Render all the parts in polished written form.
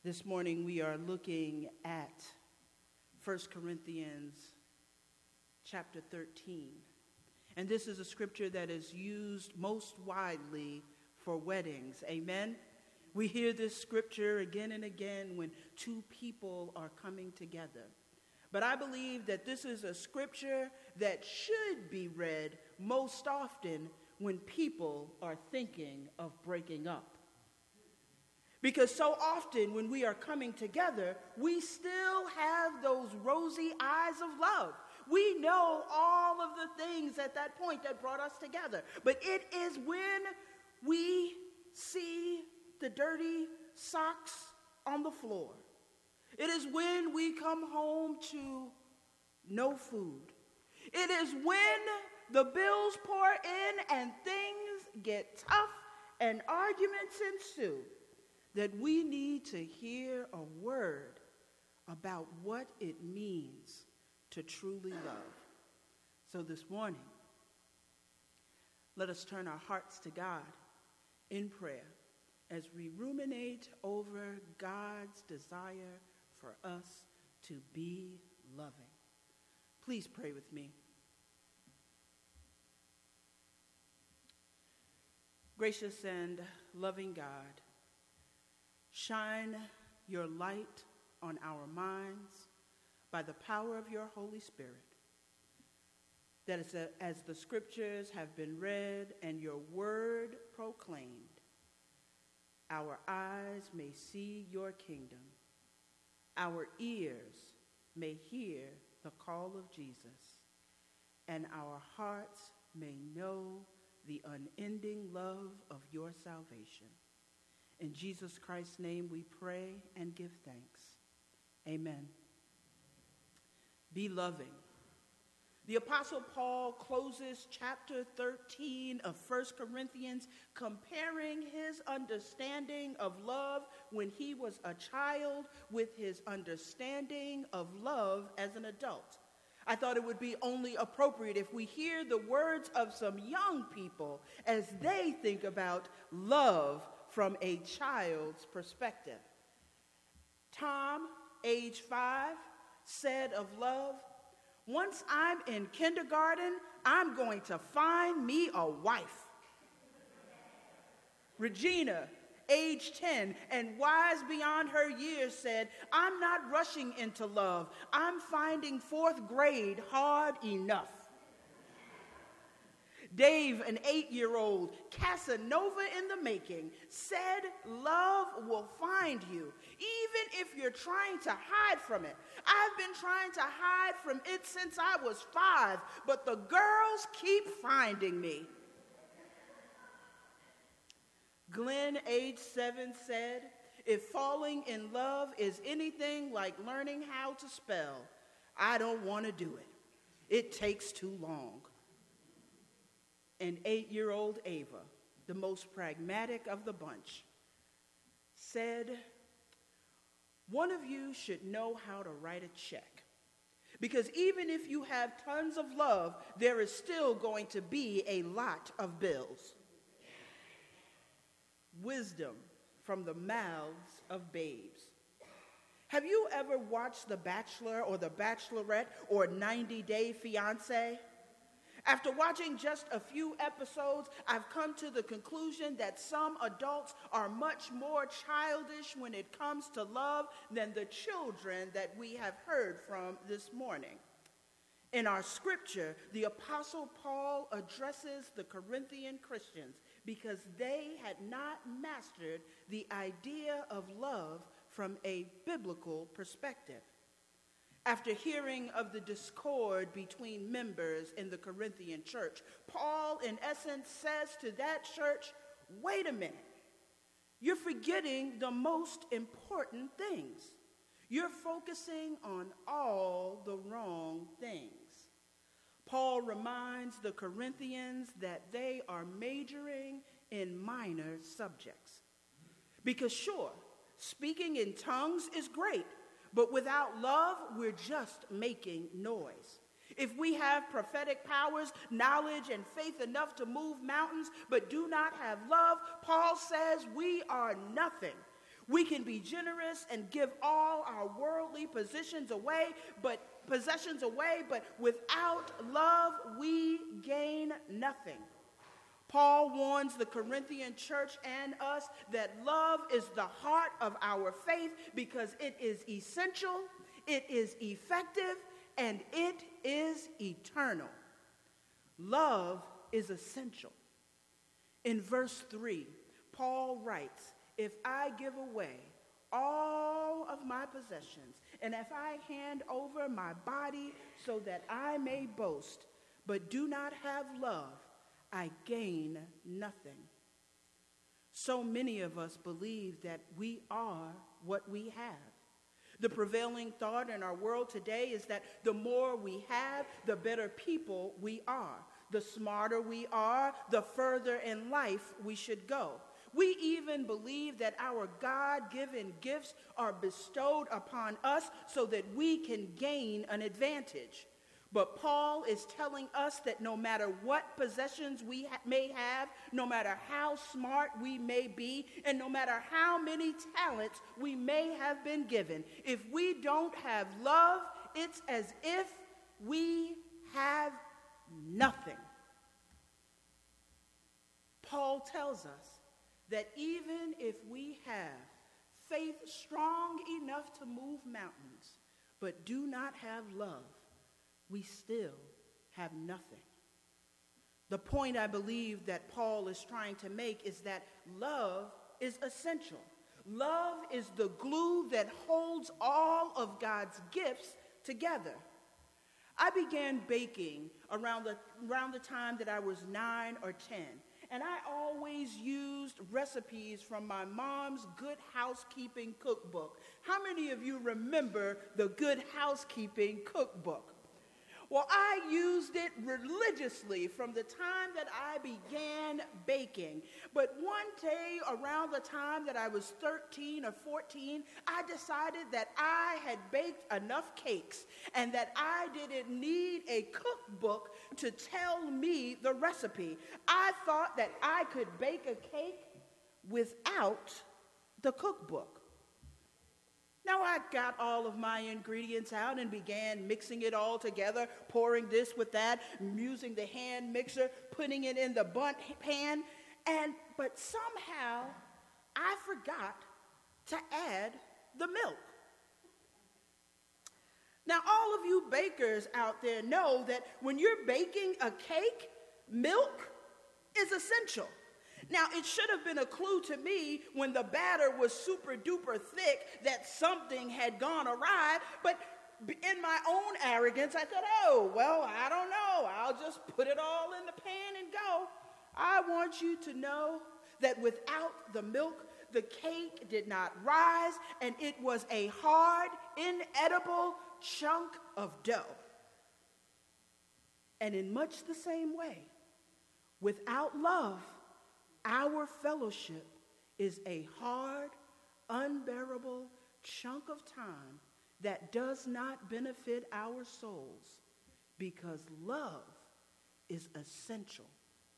This morning we are looking at 1 Corinthians chapter 13. And this is a scripture that is used most widely for weddings. Amen? We hear this scripture again and again when two people are coming together. But I believe that this is a scripture that should be read most often when people are thinking of breaking up. Because so often when we are coming together, we still have those rosy eyes of love. We know all of the things at that point that brought us together. But it is when we see the dirty socks on the floor. It is when we come home to no food. It is when the bills pour in and things get tough and arguments ensue that we need to hear a word about what it means to truly love. So this morning, let us turn our hearts to God in prayer as we ruminate over God's desire for us to be loving. Please pray with me. Gracious and loving God, shine your light on our minds by the power of your Holy Spirit, that as the scriptures have been read and your word proclaimed, our eyes may see your kingdom, our ears may hear the call of Jesus, and our hearts may know the unending love of your salvation. In Jesus Christ's name we pray and give thanks. Amen. Be loving. The Apostle Paul closes chapter 13 of 1 Corinthians comparing his understanding of love when he was a child with his understanding of love as an adult. I thought it would be only appropriate if we hear the words of some young people as they think about love from a child's perspective. Tom, age 5, said of love, "Once I'm in kindergarten, I'm going to find me a wife." Regina, age 10 and wise beyond her years, said, "I'm not rushing into love. I'm finding 4th grade hard enough." Dave, an 8-year-old, Casanova in the making, said love will find you, even if you're trying to hide from it. I've been trying to hide from it since I was 5, but the girls keep finding me. Glenn, age 7, said, "If falling in love is anything like learning how to spell, I don't want to do it. It takes too long." And 8-year-old Ava, the most pragmatic of the bunch, said, "One of you should know how to write a check. Because even if you have tons of love, there is still going to be a lot of bills." Wisdom from the mouths of babes. Have you ever watched The Bachelor or The Bachelorette or 90 Day Fiancé? After watching just a few episodes, I've come to the conclusion that some adults are much more childish when it comes to love than the children that we have heard from this morning. In our scripture, the Apostle Paul addresses the Corinthian Christians because they had not mastered the idea of love from a biblical perspective. After hearing of the discord between members in the Corinthian church, Paul, in essence, says to that church, "Wait a minute. You're forgetting the most important things. You're focusing on all the wrong things." Paul reminds the Corinthians that they are majoring in minor subjects. Because sure, speaking in tongues is great, but without love, we're just making noise. If we have prophetic powers, knowledge, and faith enough to move mountains, but do not have love, Paul says we are nothing. We can be generous and give all our worldly possessions away, but without love, we gain nothing. Paul warns the Corinthian church and us that love is the heart of our faith because it is essential, it is effective, and it is eternal. Love is essential. In verse 3, Paul writes, "If I give away all of my possessions, and if I hand over my body so that I may boast, but do not have love, I gain nothing." So many of us believe that we are what we have. The prevailing thought in our world today is that the more we have, the better people we are. The smarter we are, the further in life we should go. We even believe that our God-given gifts are bestowed upon us so that we can gain an advantage. But Paul is telling us that no matter what possessions we may have, no matter how smart we may be, and no matter how many talents we may have been given, if we don't have love, it's as if we have nothing. Paul tells us that even if we have faith strong enough to move mountains, but do not have love, we still have nothing. The point I believe that Paul is trying to make is that love is essential. Love is the glue that holds all of God's gifts together. I began baking around the time that I was 9 or 10, and I always used recipes from my mom's Good Housekeeping cookbook. How many of you remember the Good Housekeeping cookbook? Well, I used it religiously from the time that I began baking. But one day around the time that I was 13 or 14, I decided that I had baked enough cakes and that I didn't need a cookbook to tell me the recipe. I thought that I could bake a cake without the cookbook. Now I got all of my ingredients out and began mixing it all together, pouring this with that, using the hand mixer, putting it in the bundt pan, but somehow I forgot to add the milk. Now all of you bakers out there know that when you're baking a cake, milk is essential. Now, it should have been a clue to me when the batter was super duper thick that something had gone awry, but in my own arrogance, I thought, oh, well, I don't know. I'll just put it all in the pan and go. I want you to know that without the milk, the cake did not rise, and it was a hard, inedible chunk of dough. And in much the same way, without love, our fellowship is a hard, unbearable chunk of time that does not benefit our souls because love is essential.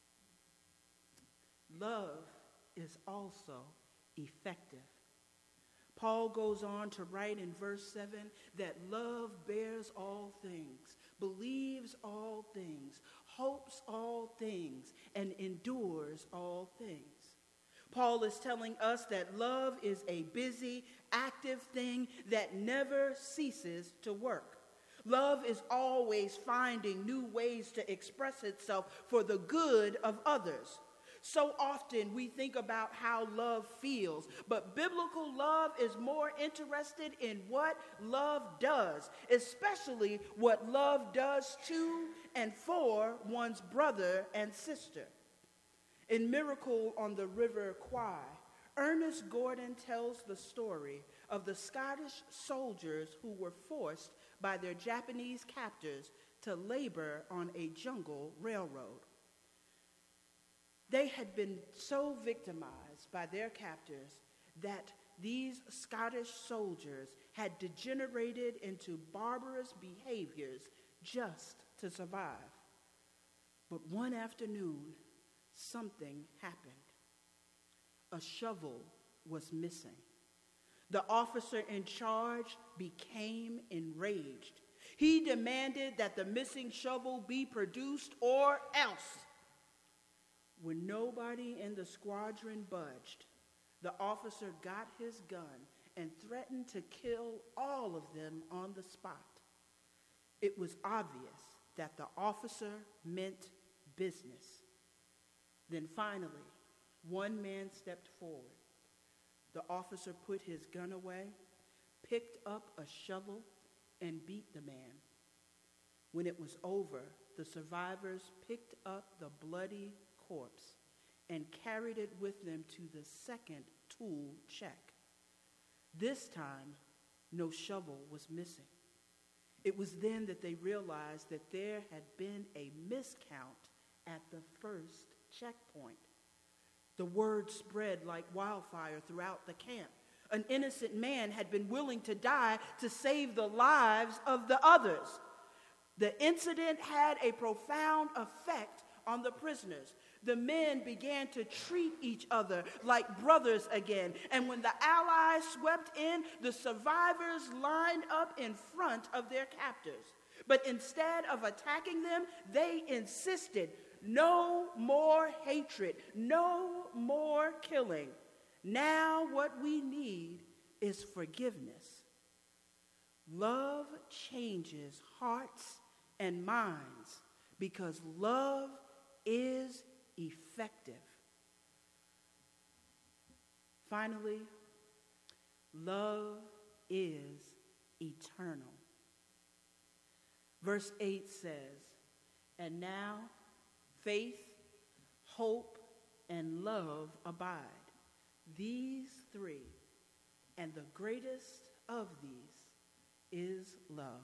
Love is also effective. Paul goes on to write in verse 7 that love bears all things, believes all things, hopes all things, and endures all things. Paul is telling us that love is a busy, active thing that never ceases to work. Love is always finding new ways to express itself for the good of others. So often we think about how love feels, but biblical love is more interested in what love does, especially what love does to and for one's brother and sister. In Miracle on the River Kwai, Ernest Gordon tells the story of the Scottish soldiers who were forced by their Japanese captors to labor on a jungle railroad. They had been so victimized by their captors that these Scottish soldiers had degenerated into barbarous behaviors just to survive. But one afternoon, something happened. A shovel was missing. The officer in charge became enraged. He demanded that the missing shovel be produced or else. When nobody in the squadron budged, the officer got his gun and threatened to kill all of them on the spot. It was obvious that the officer meant business. Then finally, one man stepped forward. The officer put his gun away, picked up a shovel, and beat the man. When it was over, the survivors picked up the bloody corpse and carried it with them to the second tool check. This time, no shovel was missing. It was then that they realized that there had been a miscount at the first checkpoint. The word spread like wildfire throughout the camp. An innocent man had been willing to die to save the lives of the others. The incident had a profound effect on the prisoners. The men began to treat each other like brothers again. And when the Allies swept in, the survivors lined up in front of their captors. But instead of attacking them, they insisted, no more hatred, no more killing. Now what we need is forgiveness. Love changes hearts and minds because love is effective. Finally, love is eternal. Verse 8 says, and now faith, hope, and love abide. These three, and the greatest of these is love.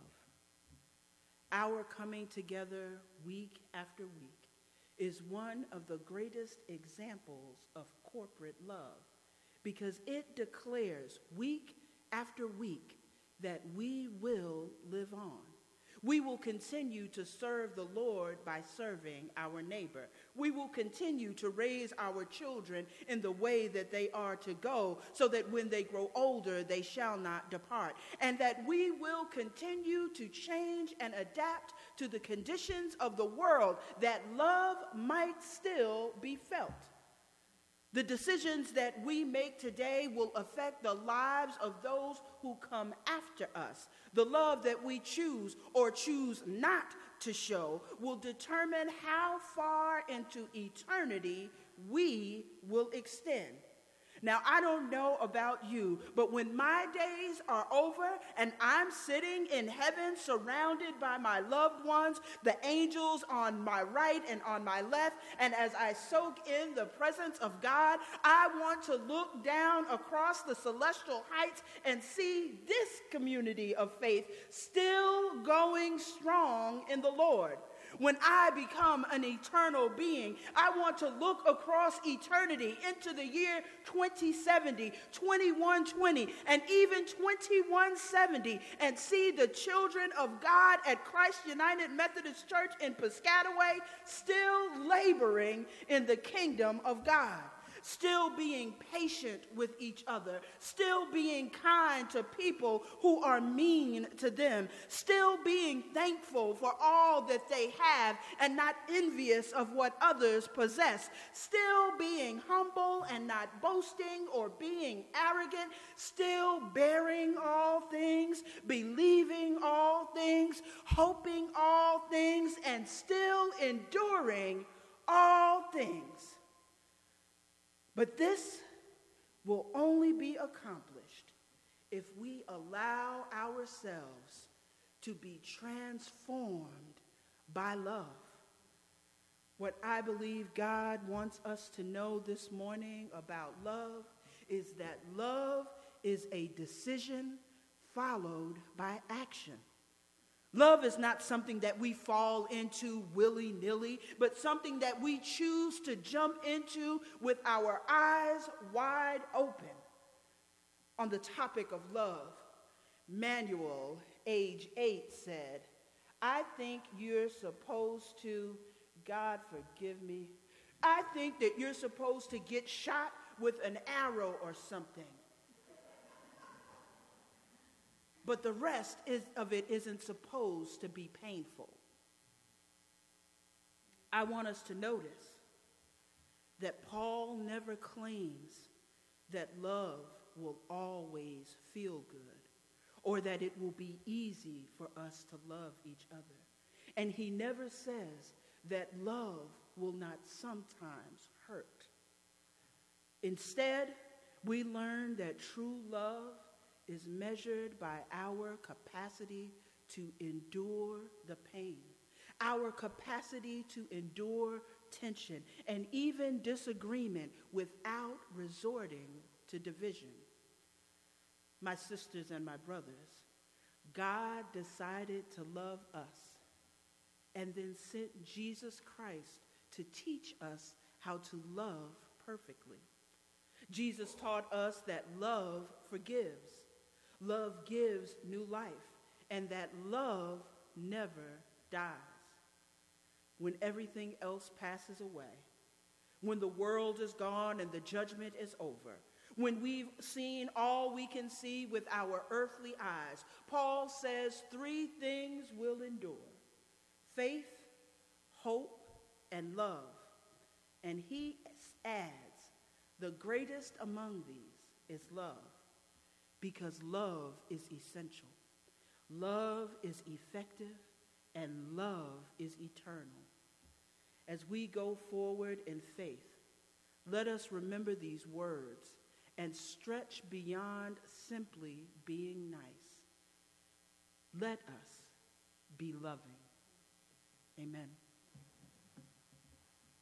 Our coming together week after week is one of the greatest examples of corporate love because it declares week after week that we will live on. We will continue to serve the Lord by serving our neighbor. We will continue to raise our children in the way that they are to go, so that when they grow older, they shall not depart. And that we will continue to change and adapt to the conditions of the world, that love might still be felt. The decisions that we make today will affect the lives of those who come after us. The love that we choose or choose not to show will determine how far into eternity we will extend. Now, I don't know about you, but when my days are over and I'm sitting in heaven surrounded by my loved ones, the angels on my right and on my left, and as I soak in the presence of God, I want to look down across the celestial heights and see this community of faith still going strong in the Lord. When I become an eternal being, I want to look across eternity into the year 2070, 2120, and even 2170 and see the children of God at Christ United Methodist Church in Piscataway still laboring in the kingdom of God. Still being patient with each other, still being kind to people who are mean to them, still being thankful for all that they have and not envious of what others possess, still being humble and not boasting or being arrogant, still bearing all things, believing all things, hoping all things, and still enduring all things. But this will only be accomplished if we allow ourselves to be transformed by love. What I believe God wants us to know this morning about love is that love is a decision followed by action. Love is not something that we fall into willy-nilly, but something that we choose to jump into with our eyes wide open. On the topic of love, Manuel, age 8, said, I think you're supposed to, God forgive me, I think that you're supposed to get shot with an arrow or something. but the rest of it isn't supposed to be painful. I want us to notice that Paul never claims that love will always feel good or that it will be easy for us to love each other. And he never says that love will not sometimes hurt. Instead, we learn that true love is measured by our capacity to endure the pain, our capacity to endure tension and even disagreement without resorting to division. My sisters and my brothers, God decided to love us and then sent Jesus Christ to teach us how to love perfectly. Jesus taught us that love forgives, love gives new life, and that love never dies. When everything else passes away, when the world is gone and the judgment is over, when we've seen all we can see with our earthly eyes, Paul says 3 things will endure: faith, hope, and love. And he adds, the greatest among these is love, because love is essential. Love is effective, and love is eternal. As we go forward in faith, let us remember these words and stretch beyond simply being nice. Let us be loving. Amen.